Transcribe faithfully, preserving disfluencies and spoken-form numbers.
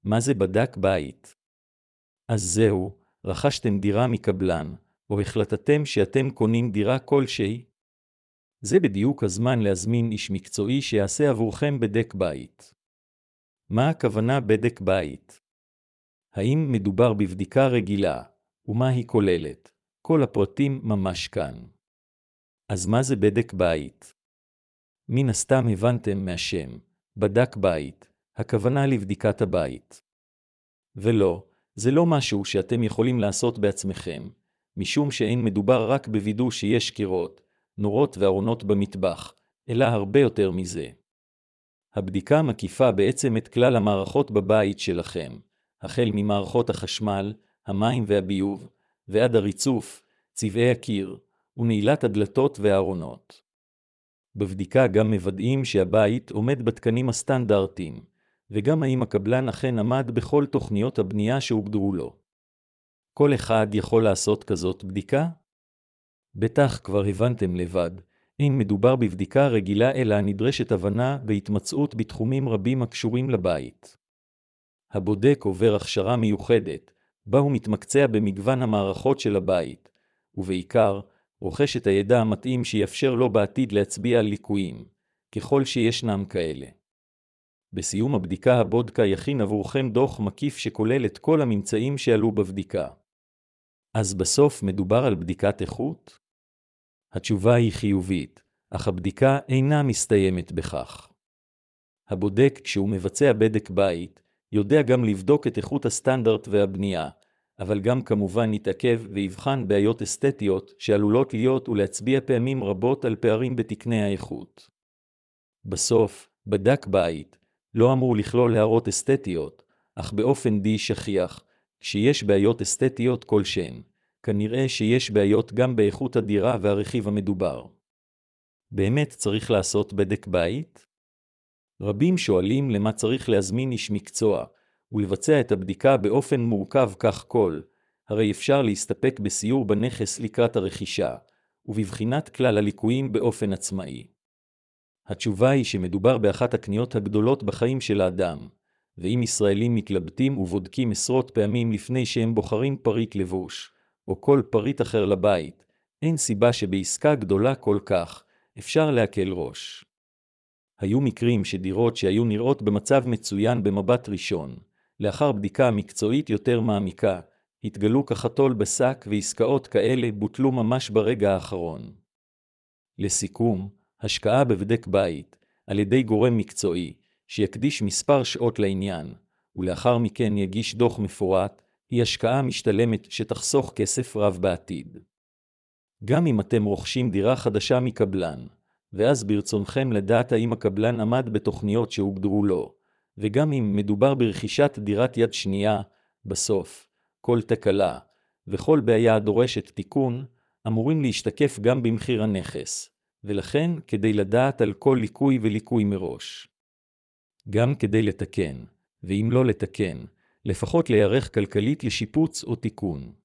מה זה בדק בית? אז זהו, רכשתם דירה מקבלן, או החלטתם שאתם קונים דירה כלשהי? זה בדיוק הזמן להזמין איש מקצועי שיעשה עבורכם בדק בית. מה הכוונה בדק בית? האם מדובר בבדיקה רגילה, ומה היא כוללת? כל הפרטים ממש כאן. אז מה זה בדק בית? מן הסתם הבנתם מהשם, בדק בית, הכוונה לבדיקת הבית. ולא, זה לא משהו שאתם יכולים לעשות בעצמכם, משום שאין מדובר רק בוידוא שיש קירות, נורות וארונות במטבח, אלא הרבה יותר מזה. הבדיקה מקיפה בעצם את כלל המערכות בבית שלכם, החל ממערכות החשמל, המים והביוב, ועד הריצוף, צבעי הקיר, ונעילת הדלתות והארונות. בבדיקה גם מוודאים שהבית עומד בתקנים הסטנדרטיים, וגם האם הקבלן אכן עמד בכל תוכניות הבנייה שהוגדרו לו. כל אחד יכול לעשות כזאת בדיקה? בטח כבר הבנתם לבד, אין מדובר בבדיקה רגילה אלא נדרשת הבנה והתמצאות בתחומים רבים הקשורים לבית. הבודק עובר הכשרה מיוחדת, בה הוא מתמקצע במגוון המערכות של הבית, ובעיקר, רוכש את הידע המתאים שיאפשר לו בעתיד להצביע על ליקויים, ככל שישנם כאלה. בסיום הבדיקה הבודקה יכין עבורכם דוח מקיף שכולל את כל הממצאים שעלו בבדיקה. אז בסוף מדובר על בדיקת איכות? התשובה היא חיובית, אך הבדיקה אינה מסתיימת בכך. הבודק, כשהוא מבצע בדק בית, יודע גם לבדוק את איכות הסטנדרט והבנייה, אבל גם כמובן יתעכב ויבחן בעיות אסתטיות שעלולות להיות ולהצביע פעמים רבות על פערים בתקני האיכות. בסוף, בדק בית לא אמור לכלול הערות אסתטיות, אך באופן די שכיח, כשיש בעיות אסתטיות כלשהן, כנראה שיש בעיות גם באיכות הדירה והרכיב המדובר. באמת צריך לעשות בדק בית? רבים שואלים למה צריך להזמין איש מקצוע, ולבצע את הבדיקה באופן מורכב כך כל, הרי אפשר להסתפק בסיור בנכס לקראת הרכישה, ובבחינת כלל הליקויים באופן עצמאי. התשובה היא שמדובר באחת הקניות הגדולות בחיים של האדם, ואם ישראלים מתלבטים ובודקים עשרות פעמים לפני שהם בוחרים פריט לבוש, או כל פריט אחר לבית, אין סיבה שבעסקה גדולה כל כך אפשר להקל ראש. היו מקרים שדירות שהיו נראות במצב מצוין במבט ראשון, לאחר בדיקה מקצועית יותר מעמיקה, התגלו כחתול בשק ועסקאות כאלה בוטלו ממש ברגע האחרון. לסיכום, השקעה בבדק בית, על ידי גורם מקצועי, שיקדיש מספר שעות לעניין, ולאחר מכן יגיש דוח מפורט, היא השקעה משתלמת שתחסוך כסף רב בעתיד. גם אם אתם רוכשים דירה חדשה מקבלן, ואז ברצונכם לדעת האם הקבלן עמד בתוכניות שהוגדרו לו, וגם אם מדובר ברכישת דירת יד שנייה, בסוף, כל תקלה, וכל בעיה הדורשת תיקון, אמורים להשתקף גם במחיר הנכס, ולכן כדי לדעת על כל ליקוי וליקוי מראש. גם כדי לתקן, ואם לא לתקן, לפחות להיערך כלכלית לשיפוץ או תיקון.